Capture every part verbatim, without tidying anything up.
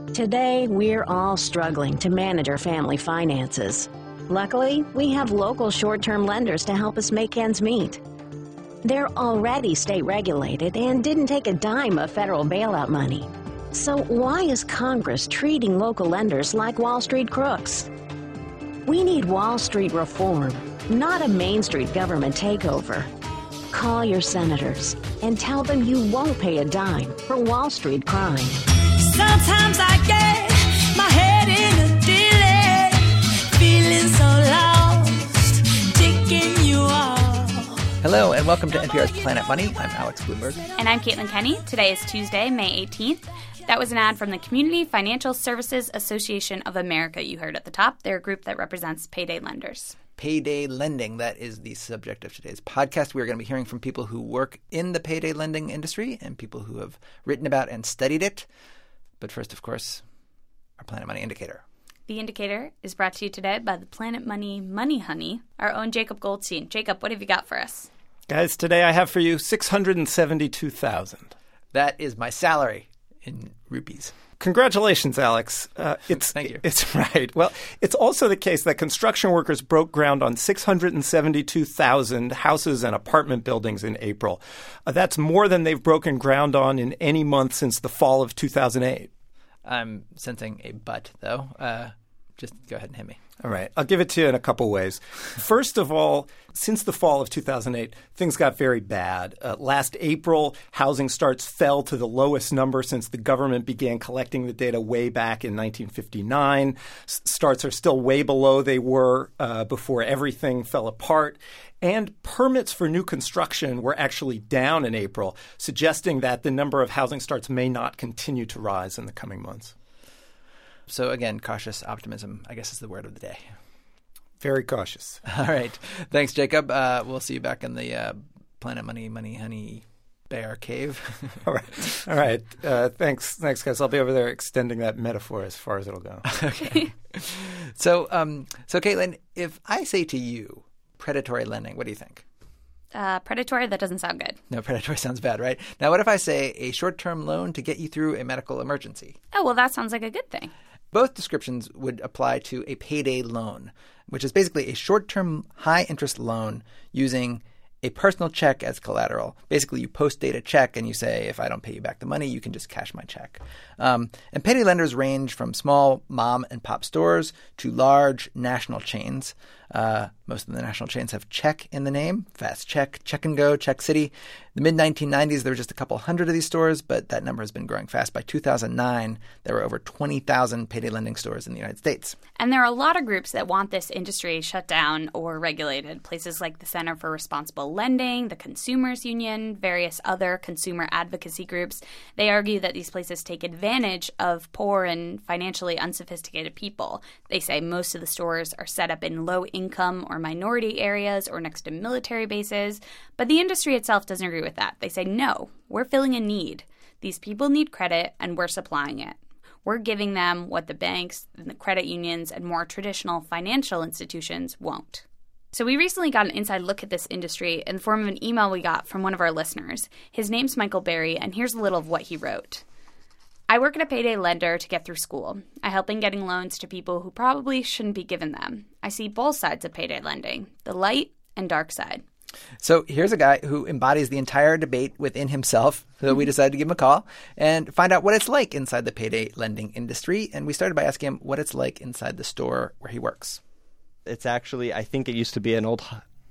Today, we're all struggling to manage our family finances. Luckily, we have local short-term lenders to help us make ends meet. They're already state-regulated and didn't take a dime of federal bailout money. So why is Congress treating local lenders like Wall Street crooks? We need Wall Street reform, not a Main Street government takeover. Call your senators and tell them you won't pay a dime for Wall Street crime. Sometimes I get my head in a delay, feeling so lost, taking you off. Hello and welcome to N P R's Planet Money. I'm Alex Bloomberg. And I'm Caitlin Kenny. Today is Tuesday, May eighteenth. That was an ad from the Community Financial Services Association of America you heard at the top. They're a group that represents payday lenders. Payday lending, that is the subject of today's podcast. We're going to be hearing from people who work in the payday lending industry and people who have written about and studied it. But first, of course, our Planet Money Indicator. The Indicator is brought to you today by the Planet Money Money Honey, our own Jacob Goldstein. Jacob, what have you got for us? Guys, today I have for you six hundred seventy-two thousand dollars. That is my salary in rupees. Congratulations, Alex. Uh, it's, Thank you. It's right. Well, it's also the case that construction workers broke ground on six hundred seventy-two thousand houses and apartment buildings in April. Uh, that's more than they've broken ground on in any month since the fall of two thousand eight. I'm sensing a but, though. Uh, just go ahead and hit me. All right. I'll give it to you in a couple ways. First of all, since the fall of two thousand eight, things got very bad. Uh, last April, housing starts fell to the lowest number since the government began collecting the data way back in nineteen fifty-nine. S- starts are still way below they were uh, before everything fell apart. And permits for new construction were actually down in April, suggesting that the number of housing starts may not continue to rise in the coming months. So again, cautious optimism, I guess, is the word of the day. Very cautious. All right. Thanks, Jacob. Uh, we'll see you back in the uh, Planet Money, Money, Honey Bear Cave. All right. All right. Uh, thanks. Thanks, guys. I'll be over there extending that metaphor as far as it'll go. Okay. so, um, so, Caitlin, if I say to you predatory lending, what do you think? Uh, predatory? That doesn't sound good. No, predatory sounds bad, right? Now, what if I say a short-term loan to get you through a medical emergency? Oh, well, that sounds like a good thing. Both descriptions would apply to a payday loan, which is basically a short-term, high-interest loan using a personal check as collateral. Basically, you post-date a check and you say, if I don't pay you back the money, you can just cash my check. Um, and payday lenders range from small mom-and-pop stores to large national chains. Uh, most of the national chains have check in the name, Fast Check, Check and Go, Check City. In the mid nineteen nineties, there were just a couple hundred of these stores, but that number has been growing fast. By two thousand nine, there were over twenty thousand payday lending stores in the United States. And there are a lot of groups that want this industry shut down or regulated. Places like the Center for Responsible Lending, the Consumers Union, various other consumer advocacy groups. They argue that these places take advantage of poor and financially unsophisticated people. They say most of the stores are set up in low-income or minority areas or next to military bases. But the industry itself doesn't agree with that. They say, no, we're filling a need. These people need credit, and we're supplying it. We're giving them what the banks, and the credit unions, and more traditional financial institutions won't. So we recently got an inside look at this industry in the form of an email we got from one of our listeners. His name's Michael Berry, and here's a little of what he wrote. I work at a payday lender to get through school. I help in getting loans to people who probably shouldn't be given them. I see both sides of payday lending, the light and dark side. So here's a guy who embodies the entire debate within himself. So we decided to give him a call and find out what it's like inside the payday lending industry. And we started by asking him what it's like inside the store where he works. It's actually, I think it used to be an old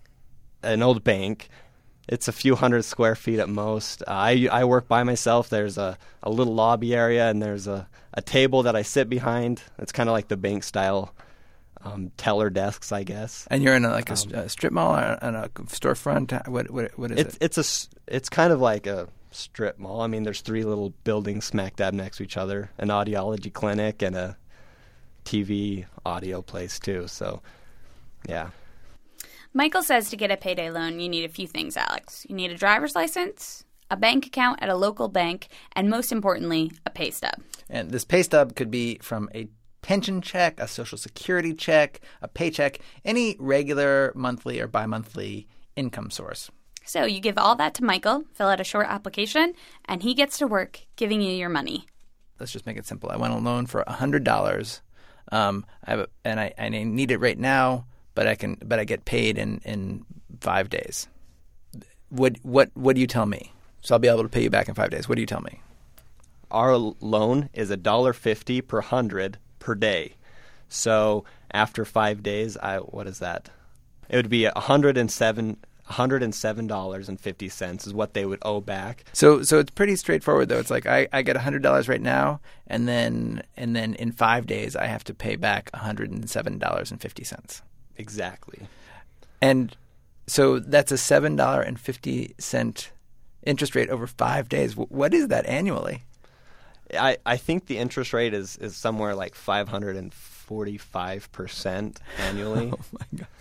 an old bank. It's a few hundred square feet at most. Uh, I I work by myself. There's a, a little lobby area, and there's a, a table that I sit behind. It's kind of like the bank style um, teller desks, I guess. And you're in a, like a, um, a strip mall or in a storefront? What what what is it's, it? It's a it's kind of like a strip mall. I mean, there's three little buildings smack dab next to each other, an audiology clinic and a T V audio place too. So, yeah. Michael says to get a payday loan, you need a few things, Alex. You need a driver's license, a bank account at a local bank, and most importantly, a pay stub. And this pay stub could be from a pension check, a Social Security check, a paycheck, any regular monthly or bi-monthly income source. So you give all that to Michael, fill out a short application, and he gets to work giving you your money. let's just make it simple. I want a loan for one hundred dollars, um, I have a, and I, I need it right now, but I can, but I get paid in, in five days. What what what do you tell me? So I'll be able to pay you back in five days. What do you tell me? Our loan is one dollar fifty per hundred per day. So after five days, I what is that? It would be one hundred seven one hundred seven dollars and fifty cents is what they would owe back. So so it's pretty straightforward though. It's like I, I get one hundred dollars right now, and then and then in five days I have to pay back one hundred seven dollars and fifty cents. Exactly. And so that's a seven dollars and fifty cents interest rate over five days. What is that annually? I, I think the interest rate is, is somewhere like five hundred forty-five percent annually. Oh, my God.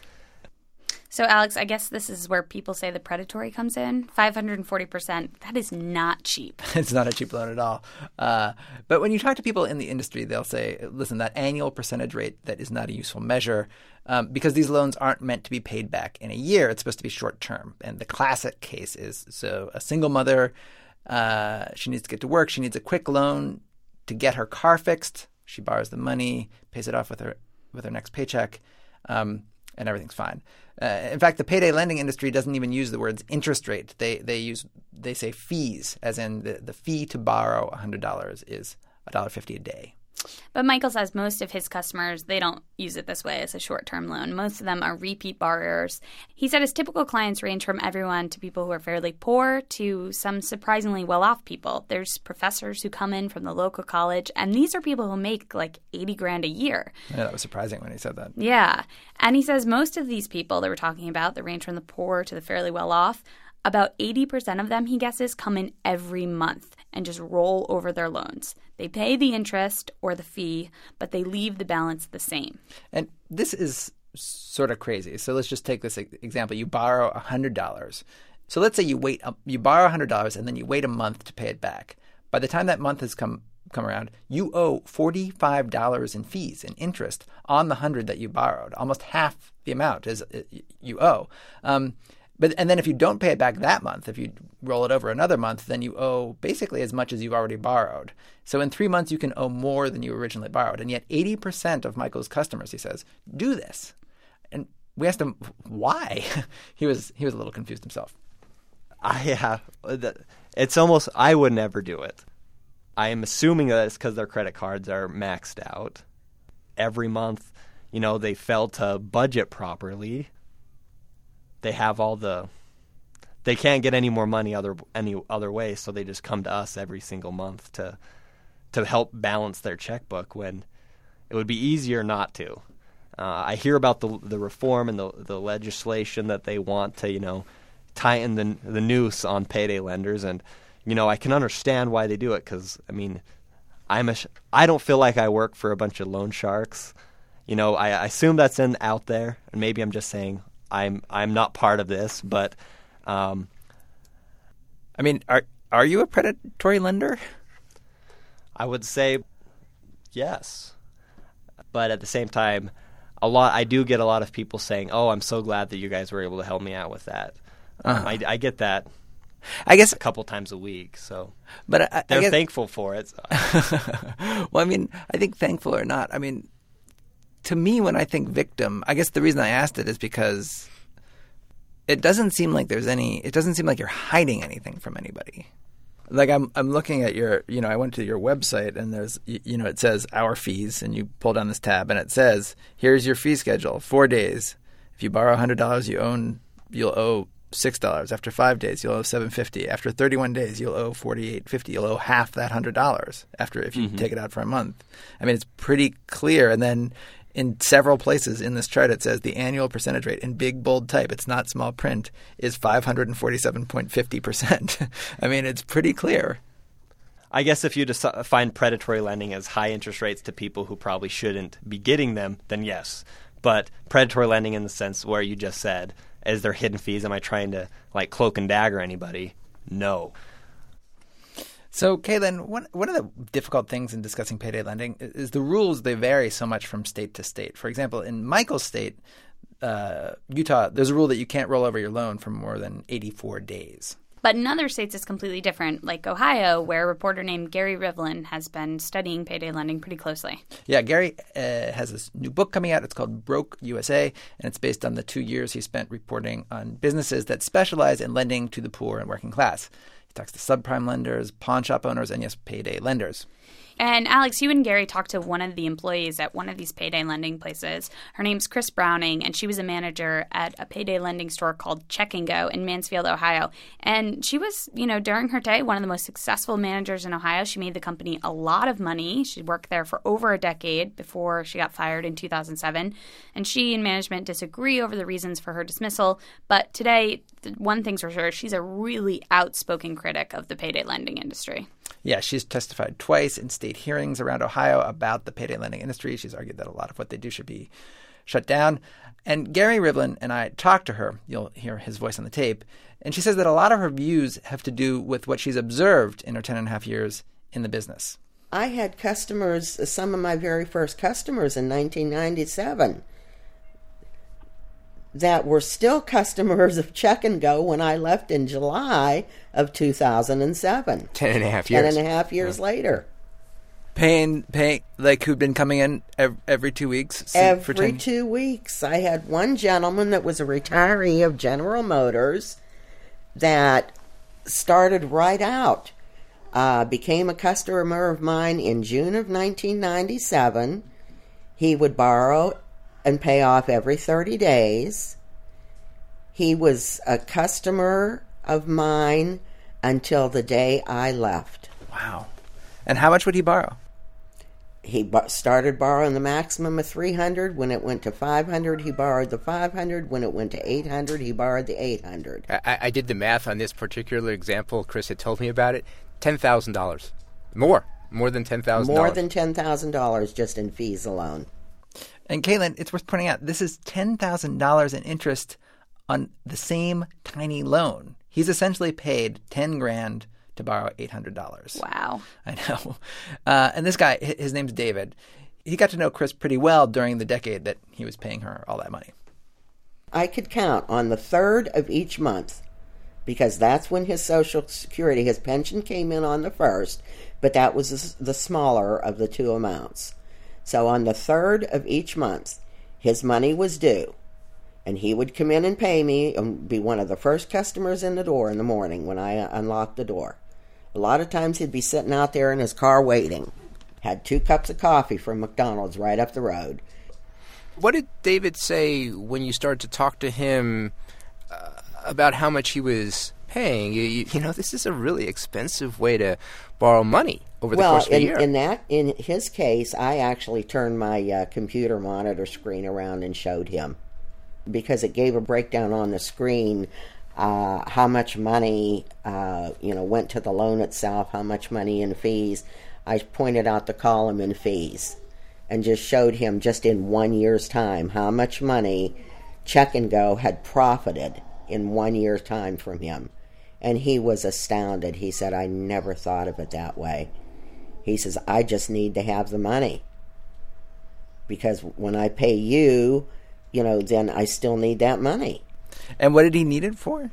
So, Alex, I guess this is where people say the predatory comes in. five hundred forty percent, that is not cheap. It's not a cheap loan at all. Uh, but when you talk to people in the industry, they'll say, listen, that annual percentage rate, that is not a useful measure um, because these loans aren't meant to be paid back in a year. It's supposed to be short term. And the classic case is so a single mother, uh, she needs to get to work. She needs a quick loan to get her car fixed. She borrows the money, pays it off with her with her next paycheck, um, and everything's fine. Uh, in fact, the payday lending industry doesn't even use the words interest rate. They they use they say fees, as in the, the fee to borrow one hundred dollars is one dollar fifty a day. But Michael says most of his customers, they don't use it this way as a short-term loan. Most of them are repeat borrowers. He said his typical clients range from everyone to people who are fairly poor to some surprisingly well-off people. There's professors who come in from the local college, and these are people who make like eighty grand a year. Yeah, that was surprising when he said that. Yeah. And he says most of these people that we're talking about, that range from the poor to the fairly well-off, about eighty percent of them, he guesses, come in every month and just roll over their loans. They pay the interest or the fee, but they leave the balance the same. And this is sort of crazy. So let's just take this example. You borrow one hundred dollars. So let's say you wait, you borrow one hundred dollars and then you wait a month to pay it back. By the time that month has come come around, you owe forty-five dollars in fees and interest on the one hundred dollars that you borrowed. Almost half the amount is you owe. Um, But and then if you don't pay it back that month, if you roll it over another month, then you owe basically as much as you've already borrowed. So in three months, you can owe more than you originally borrowed. And yet eighty percent of Michael's customers, he says, do this. And we asked him why. he was he was a little confused himself. I yeah, it's almost I would never do it. I am assuming that it's because their credit cards are maxed out. Every month, you know, they fail to budget properly. They have all the – they can't get any more money other any other way, so they just come to us every single month to to help balance their checkbook when it would be easier not to. Uh, I hear about the the reform and the the legislation that they want to, you know, tighten the the noose on payday lenders, and you know I can understand why they do it because I mean I'm a sh- I don't feel like I work for a bunch of loan sharks. You know I, I assume that's in out there, and maybe I'm just saying. I'm I'm not part of this, but um, I mean, are are you a predatory lender? I would say yes, but at the same time, a lot I do get a lot of people saying, "Oh, I'm so glad that you guys were able to help me out with that." Uh-huh. Um, I, I get that. I guess a couple times a week, so but I, they're I guess, thankful for it. So. Well, I mean, I think thankful or not, I mean. To me, when I think victim, I guess the reason I asked it is because it doesn't seem like there's any. It doesn't seem like you're hiding anything from anybody. Like I'm, I'm looking at your. You know, I went to your website and there's, you know, it says our fees, and you pull down this tab and it says here's your fee schedule. Four days. If you borrow a hundred dollars, you own you'll owe six dollars. After five days, you'll owe seven fifty. After thirty-one days, you'll owe forty-eight fifty. You'll owe half that hundred dollars. After if you mm-hmm. take it out for a month. I mean, it's pretty clear. And then. In several places in this chart, it says the annual percentage rate in big, bold type, it's not small print, is five hundred forty-seven point five zero percent. I mean, it's pretty clear. I guess if you define predatory lending as high interest rates to people who probably shouldn't be getting them, then yes. But predatory lending in the sense where you just said, is there hidden fees? Am I trying to like cloak and dagger anybody? No. So, Kaylin, one, one of the difficult things in discussing payday lending is the rules. They vary so much from state to state. For example, in Michael's state, uh, Utah, there's a rule that you can't roll over your loan for more than eighty-four days. But in other states, it's completely different, like Ohio, where a reporter named Gary Rivlin has been studying payday lending pretty closely. Yeah, Gary uh, has this new book coming out. It's called Broke U S A, and it's based on the two years he spent reporting on businesses that specialize in lending to the poor and working class. He talks to subprime lenders, pawn shop owners, and yes, payday lenders. And Alex, you and Gary talked to one of the employees at one of these payday lending places. Her name's Chris Browning, and she was a manager at a payday lending store called Check and Go in Mansfield, Ohio. And she was, you know, during her day, one of the most successful managers in Ohio. She made the company a lot of money. She worked there for over a decade before she got fired in two thousand seven. And she and management disagree over the reasons for her dismissal. But today, one thing's for sure, she's a really outspoken critic of the payday lending industry. Yeah, she's testified twice in state hearings around Ohio about the payday lending industry. She's argued that a lot of what they do should be shut down. And Gary Rivlin and I talked to her. You'll hear his voice on the tape. And she says that a lot of her views have to do with what she's observed in her ten and a half years in the business. I had customers, some of my very first customers in nineteen ninety-seven, that were still customers of Check and Go when I left in July of two thousand seven. Ten and a half years. Ten and a half years yeah. later. Paying, paying, like who'd been coming in every, every two weeks? Every for ten... two weeks. I had one gentleman that was a retiree of General Motors that started right out, uh, became a customer of mine in June of nineteen ninety-seven. He would borrow and pay off every thirty days. He was a customer of mine until the day I left. Wow. And how much would he borrow? He b- started borrowing the maximum of three hundred dollars. When it went to five hundred dollars, he borrowed the five hundred dollars. When it went to eight hundred dollars, he borrowed the eight hundred dollars. I, I did the math on this particular example. Chris had told me about it. ten thousand dollars. More. More than ten thousand dollars. More than ten thousand dollars just in fees alone. And Caitlin, it's worth pointing out, this is ten thousand dollars in interest on the same tiny loan. He's essentially paid ten grand to borrow eight hundred dollars. Wow. I know. Uh, and this guy, his name's David. He got to know Chris pretty well during the decade that he was paying her all that money. I could count on the third of each month, because that's when his Social Security, his pension came in on the first, but that was the smaller of the two amounts. So on the third of each month, his money was due, and he would come in and pay me and be one of the first customers in the door in the morning when I unlocked the door. A lot of times he'd be sitting out there in his car waiting. Had two cups of coffee from McDonald's right up the road. What did David say when you started to talk to him uh, about how much he was paying? You, you, you know, this is a really expensive way to borrow money over the well, course of a in, year. in that, in his case, I actually turned my uh, computer monitor screen around and showed him, because it gave a breakdown on the screen, uh, how much money, uh, you know, went to the loan itself, how much money in fees. I pointed out the column in fees and just showed him just in one year's time how much money Check and Go had profited in one year's time from him. And he was astounded. He said, I never thought of it that way. He says, I just need to have the money, because when I pay you, you know, then I still need that money. And what did he need it for?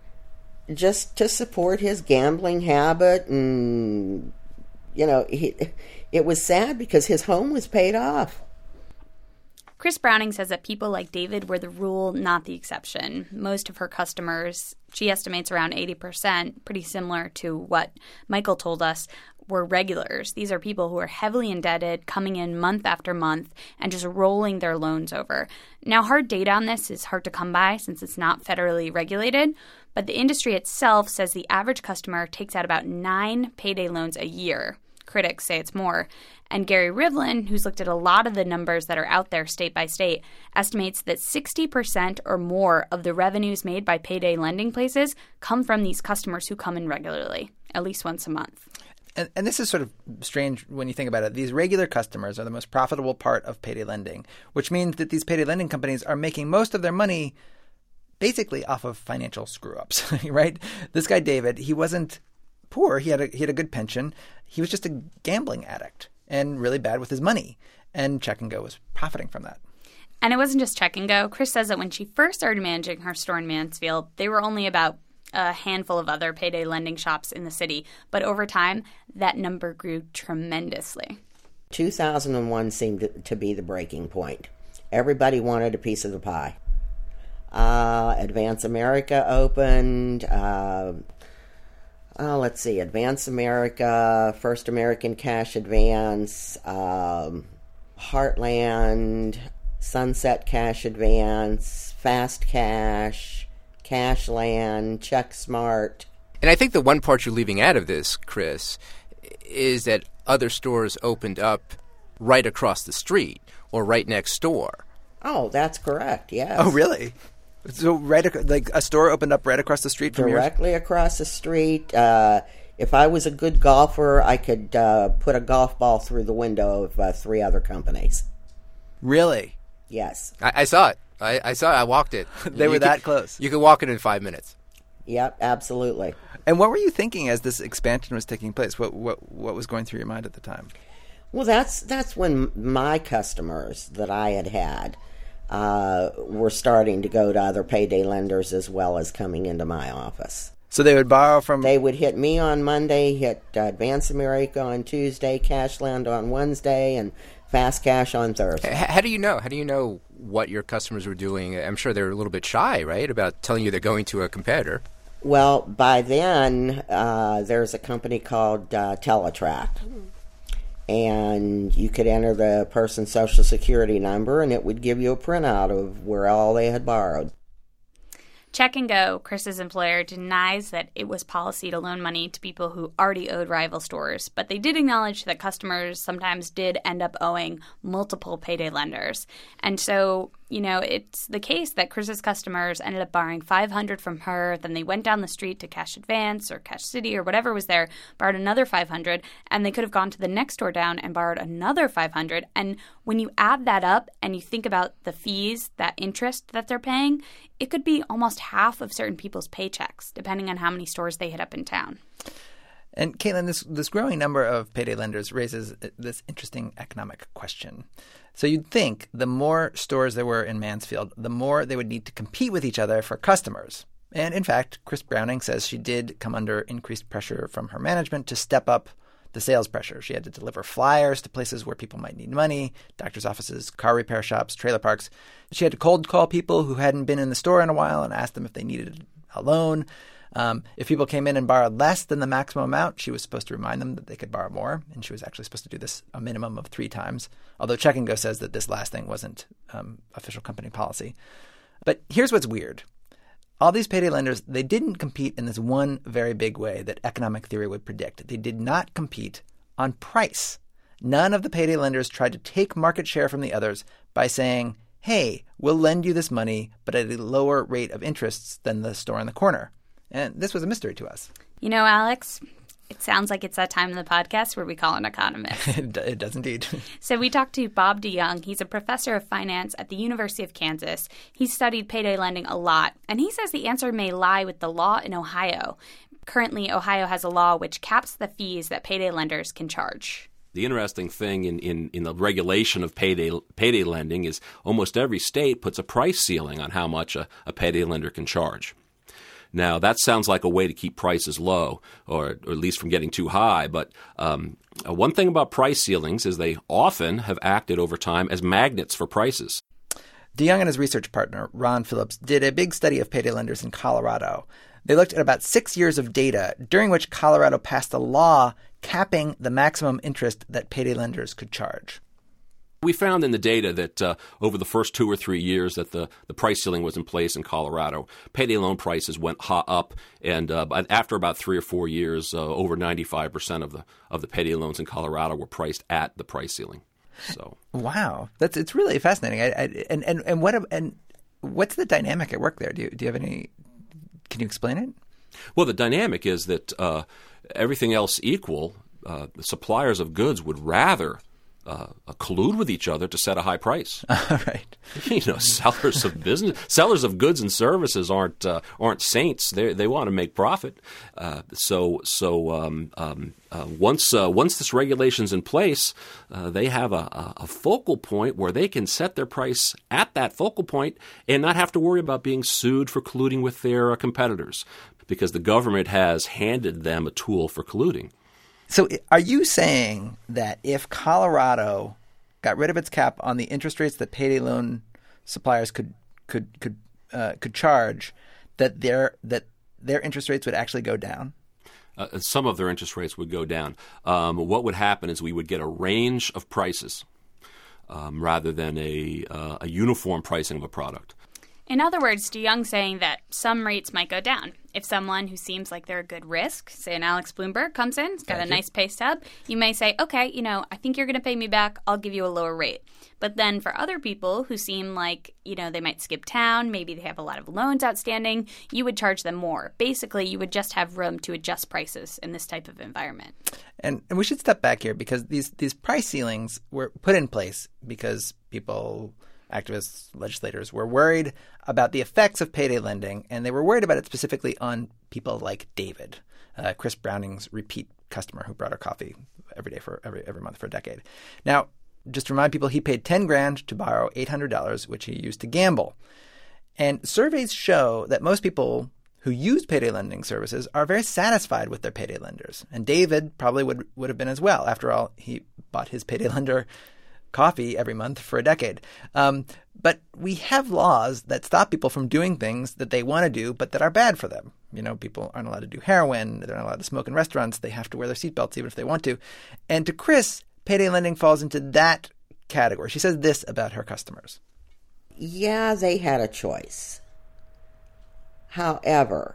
Just to support his gambling habit. And, you know, he, it was sad because his home was paid off. Chris Browning says that people like David were the rule, not the exception. Most of her customers, she estimates around eighty percent, pretty similar to what Michael told us, were regulars. These are people who are heavily indebted, coming in month after month, and just rolling their loans over. Now, hard data on this is hard to come by since it's not federally regulated, but the industry itself says the average customer takes out about nine payday loans a year. Critics say it's more. And Gary Rivlin, who's looked at a lot of the numbers that are out there state by state, estimates that sixty percent or more of the revenues made by payday lending places come from these customers who come in regularly, at least once a month. And, and this is sort of strange when you think about it. These regular customers are the most profitable part of payday lending, which means that these payday lending companies are making most of their money basically off of financial screw-ups, right? This guy, David, he wasn't poor. He had a, he had a good pension. He was just a gambling addict and really bad with his money. And Check and Go was profiting from that. And it wasn't just Check and Go. Chris says that when she first started managing her store in Mansfield, they were only about a handful of other payday lending shops in the city. But over time, that number grew tremendously. two thousand one seemed to be the breaking point. Everybody wanted a piece of the pie. Uh, Advance America opened. Uh, uh, let's see, Advance America, First American Cash Advance, um, Heartland, Sunset Cash Advance, Fast Cash, Cashland, CheckSmart. And I think the one part you're leaving out of this, Chris, is that other stores opened up right across the street or right next door. Oh, that's correct, yes. Oh, really? So right, ac- like a store opened up right across the street from yours? Directly across the street. Uh, if I was a good golfer, I could uh, put a golf ball through the window of uh, three other companies. Really? Yes. I, I saw it. I, I saw it. I walked it. They You were that could- close. You could walk it in five minutes. Yep, absolutely. And what were you thinking as this expansion was taking place? What what what was going through your mind at the time? Well, that's that's when my customers that I had had uh, were starting to go to other payday lenders as well as coming into my office. So they would borrow from... They would hit me on Monday, hit uh, Advance America on Tuesday, Cashland on Wednesday, and Fast Cash on Thursday. H- how do you know? How do you know what your customers were doing? I'm sure they're a little bit shy, right, about telling you they're going to a competitor. Well, by then, uh, there's a company called uh, Teletrack. And you could enter the person's social security number, and it would give you a printout of where all they had borrowed. Check and Go, Chris's employer, denies that it was policy to loan money to people who already owed rival stores, but they did acknowledge that customers sometimes did end up owing multiple payday lenders. And so, you know, it's the case that Chris's customers ended up borrowing five hundred dollars from her, then they went down the street to Cash Advance or Cash City or whatever was there, borrowed another five hundred dollars, and they could have gone to the next store down and borrowed another five hundred dollars. And when you add that up and you think about the fees, that interest that they're paying, it could be almost half of certain people's paychecks, depending on how many stores they hit up in town. And Caitlin, this this growing number of payday lenders raises this interesting economic question. So you'd think the more stores there were in Mansfield, the more they would need to compete with each other for customers. And in fact, Chris Browning says she did come under increased pressure from her management to step up the sales pressure. She had to deliver flyers to places where people might need money, doctor's offices, car repair shops, trailer parks. She had to cold call people who hadn't been in the store in a while and ask them if they needed a loan. Um, if people came in and borrowed less than the maximum amount, she was supposed to remind them that they could borrow more, and she was actually supposed to do this a minimum of three times, although Check and Go says that this last thing wasn't um, official company policy. But here's what's weird. All these payday lenders, they didn't compete in this one very big way that economic theory would predict. They did not compete on price. None of the payday lenders tried to take market share from the others by saying, hey, we'll lend you this money, but at a lower rate of interests than the store in the corner. And this was a mystery to us. You know, Alex, it sounds like it's that time in the podcast where we call an economist. it, it does indeed. So we talked to Bob DeYoung. He's a professor of finance at the University of Kansas. He's studied payday lending a lot, and he says the answer may lie with the law in Ohio. Currently, Ohio has a law which caps the fees that payday lenders can charge. The interesting thing in, in, in the regulation of payday payday lending is almost every state puts a price ceiling on how much a, a payday lender can charge. Now, that sounds like a way to keep prices low, or, or at least from getting too high. But um, uh, one thing about price ceilings is they often have acted over time as magnets for prices. DeYoung and his research partner, Ron Phillips, did a big study of payday lenders in Colorado. They looked at about six years of data, during which Colorado passed a law capping the maximum interest that payday lenders could charge. We found in the data that uh, over the first two or three years that the, the price ceiling was in place in Colorado, payday loan prices went hot up, and uh, after about three or four years, uh, over ninety-five percent of the of the payday loans in Colorado were priced at the price ceiling. So wow, that's it's really fascinating. I, I, and and and what and what's the dynamic at work there? Do you do you have any? Can you explain it? Well, the dynamic is that uh, everything else equal, uh, the suppliers of goods would rather Uh, collude with each other to set a high price. Right. You know, sellers of business, sellers of goods and services aren't uh, aren't saints. They they want to make profit. Uh, so so um, um, uh, once uh, once this regulation's in place, uh, they have a, a focal point where they can set their price at that focal point and not have to worry about being sued for colluding with their uh, competitors. because the government has handed them a tool for colluding. So are you saying that if Colorado got rid of its cap on the interest rates that payday loan suppliers could could could uh, could charge, that their that their interest rates would actually go down? Uh, some of their interest rates would go down. Um, what would happen is we would get a range of prices um, rather than a uh, a uniform pricing of a product. In other words, DeYoung saying that some rates might go down. If someone who seems like they're a good risk, say an Alex Bloomberg, comes in, has got Thank a you. nice pay stub, you may say, okay, you know, I think you're going to pay me back. I'll give you a lower rate. But then for other people who seem like, you know, they might skip town, maybe they have a lot of loans outstanding, you would charge them more. Basically, you would just have room to adjust prices in this type of environment. And, and we should step back here because these, these price ceilings were put in place because people, activists, legislators were worried about the effects of payday lending, and they were worried about it specifically on people like David, uh, Chris Browning's repeat customer who brought her coffee every day for every every month for a decade. Now, just to remind people, he paid ten grand to borrow eight hundred dollars, which he used to gamble. And surveys show that most people who use payday lending services are very satisfied with their payday lenders. And David probably would would have been as well. After all, he bought his payday lender coffee every month for a decade. Um, but we have laws that stop people from doing things that they want to do but that are bad for them. You know, people aren't allowed to do heroin. They're not allowed to smoke in restaurants. They have to wear their seatbelts even if they want to. And to Chris, payday lending falls into that category. She says this about her customers. Yeah, they had a choice. However,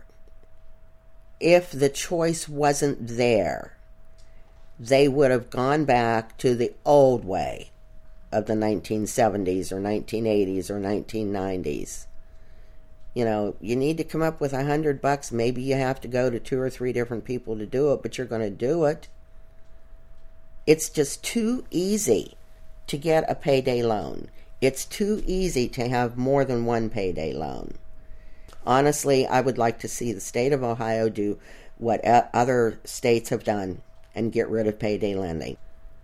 if the choice wasn't there, they would have gone back to the old way of the nineteen seventies or nineteen eighties or nineteen nineties. You know, you need to come up with a hundred bucks. Maybe you have to go to two or three different people to do it, but you're going to do it. It's just too easy to get a payday loan. It's too easy to have more than one payday loan. Honestly, I would like to see the state of Ohio do what other states have done and get rid of payday lending.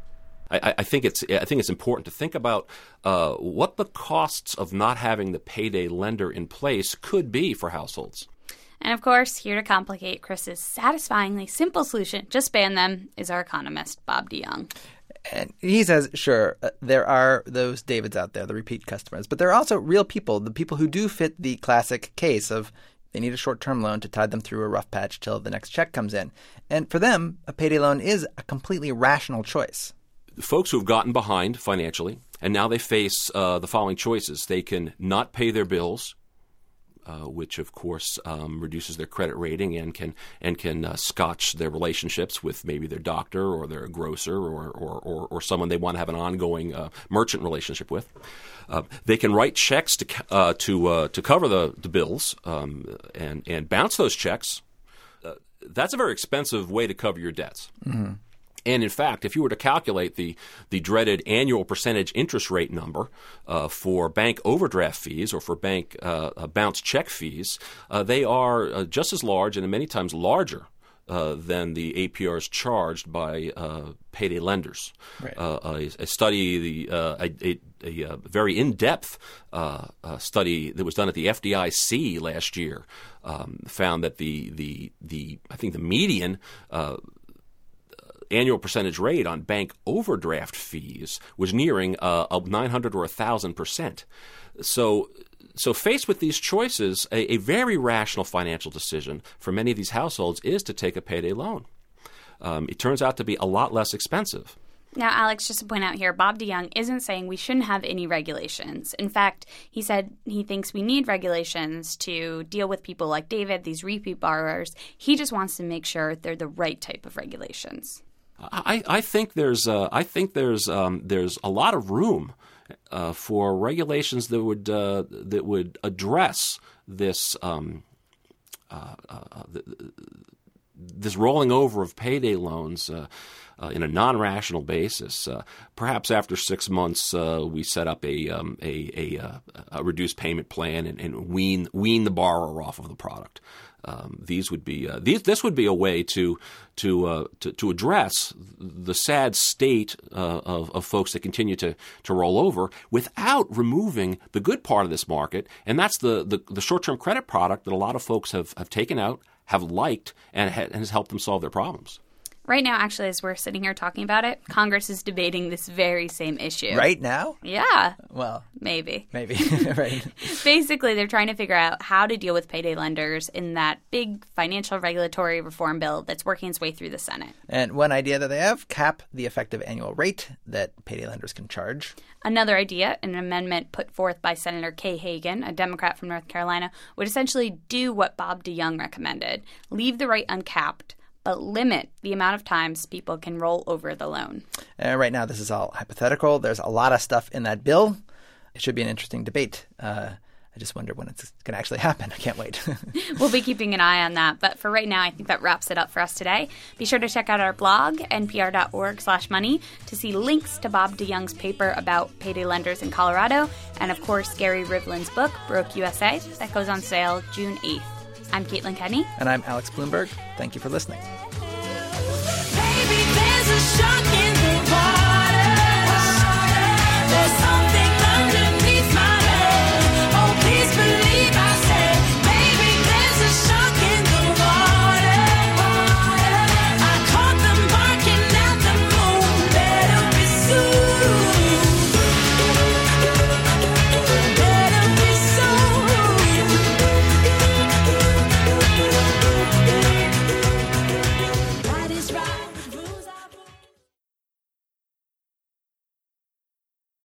I, I think it's I think it's important to think about uh, what the costs of not having the payday lender in place could be for households. And of course, here to complicate Chris's satisfyingly simple solution, just ban them, is our economist, Bob DeYoung. And he says, sure, uh, there are those Davids out there, the repeat customers, but there are also real people, the people who do fit the classic case of they need a short-term loan to tide them through a rough patch till the next check comes in. And for them, a payday loan is a completely rational choice. Folks who have gotten behind financially, and now they face uh, the following choices. They can not pay their bills, uh, which of course um, reduces their credit rating and can and can uh, scotch their relationships with maybe their doctor or their grocer or or, or, or someone they want to have an ongoing uh, merchant relationship with. Uh, they can write checks to uh, to uh, to cover the, the bills um, and and bounce those checks. Uh, that's a very expensive way to cover your debts. Mm-hmm. And in fact, if you were to calculate the, the dreaded annual percentage interest rate number uh, for bank overdraft fees or for bank uh, uh, bounce check fees, uh, they are uh, just as large and many times larger uh, than the A P Rs charged by uh, payday lenders. Right. Uh, a, a study, the uh, a, a, a, a very in-depth uh, uh, study that was done at the F D I C last year um, found that the the the I think the median uh, annual percentage rate on bank overdraft fees was nearing uh, a nine hundred or one thousand percent. So, so faced with these choices, a, a very rational financial decision for many of these households is to take a payday loan. Um, it turns out to be a lot less expensive. Now, Alex, just to point out here, Bob DeYoung isn't saying we shouldn't have any regulations. In fact, he said he thinks we need regulations to deal with people like David, these repeat borrowers. He just wants to make sure they're the right type of regulations. I, I think there's uh, I think there's um, there's a lot of room uh, for regulations that would uh, that would address this um, uh, uh, this rolling over of payday loans uh, uh, in a non-rational basis. Uh, perhaps after six months, uh, we set up a um, a, a, a reduced payment plan and, and wean wean the borrower off of the product. Um, these would be uh, these. This would be a way to to uh, to, to address the sad state uh, of, of folks that continue to, to roll over without removing the good part of this market, and that's the, the, the short-term credit product that a lot of folks have, have taken out, have liked, and, ha- and has helped them solve their problems. Right now, actually, as we're sitting here talking about it, Congress is debating this very same issue. Right now? Yeah. Well, maybe. Maybe, right. Basically, they're trying to figure out how to deal with payday lenders in that big financial regulatory reform bill that's working its way through the Senate. And one idea that they have, cap the effective annual rate that payday lenders can charge. Another idea, an amendment put forth by Senator Kay Hagan, a Democrat from North Carolina, would essentially do what Bob DeYoung recommended, leave the rate uncapped, but limit the amount of times people can roll over the loan. Uh, right now, this is all hypothetical. There's a lot of stuff in that bill. It should be an interesting debate. Uh, I just wonder when it's going to actually happen. I can't wait. We'll be keeping an eye on that. But for right now, I think that wraps it up for us today. Be sure to check out our blog, npr.org slash money, to see links to Bob DeYoung's paper about payday lenders in Colorado, and of course, Gary Rivlin's book, Broke U S A, that goes on sale June eighth. I'm Caitlin Kenny. And I'm Alex Bloomberg. Thank you for listening. Baby, there's a shark